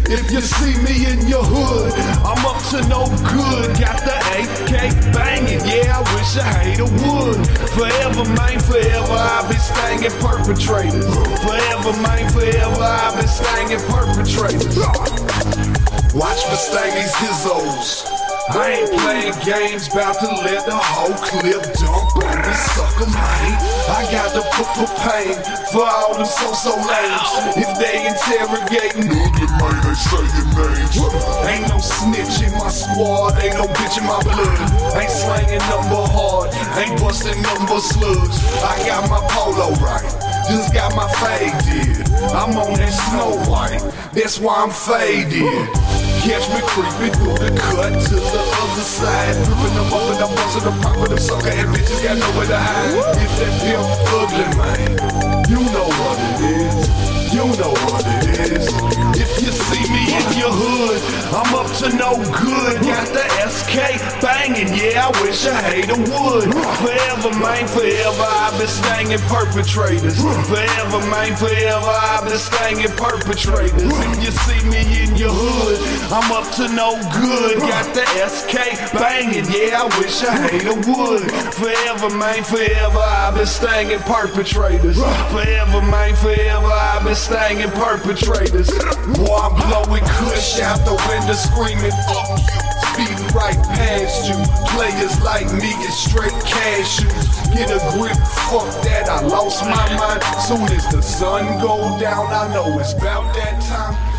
If you see me in your hood, I'm up to no good. Got the AK banging, yeah, I wish a hater would. Forever, man, forever, I've been stanging perpetrators. Forever, man, forever, I've been stanging perpetrators. Watch me stang these hizzos. I ain't playing games, bout to let the whole clip dump on this sucker, man. I got to put pain for all them so lames. If they interrogating ugly, man, they say your names. Ain't no snitch in my squad, ain't no bitch in my blood. Ain't slanging number hard, ain't busting number slugs. I got my polo right, just got my fade did. I'm on that Snow White, that's why I'm faded. Catch me creeping through the cut to the other side. Ripping them up and I'm buzzing them, popping them sucker and bitches got nowhere to hide. If that pimp ugly, man, you know what it is. You know what it is. If you see me in your hood, I'm up to no good. Got the SK banging, yeah, I wish a hater would. Forever, man, forever, I've been stanging perpetrators. Forever, man, forever, I've been stanging perpetrators. If you see me in your hood, I'm up to no good. Got the SK banging, yeah, I wish a hater would. Forever, man, forever, I've been stanging perpetrators. Forever, man, forever, I've been stanging perpetrators. Boy, I'm blowing kush out the window screaming, fuck you. Speeding right past you. Players like me get straight cashews. Get a grip, fuck that, I lost my mind. Soon as the sun go down, I know it's about that time.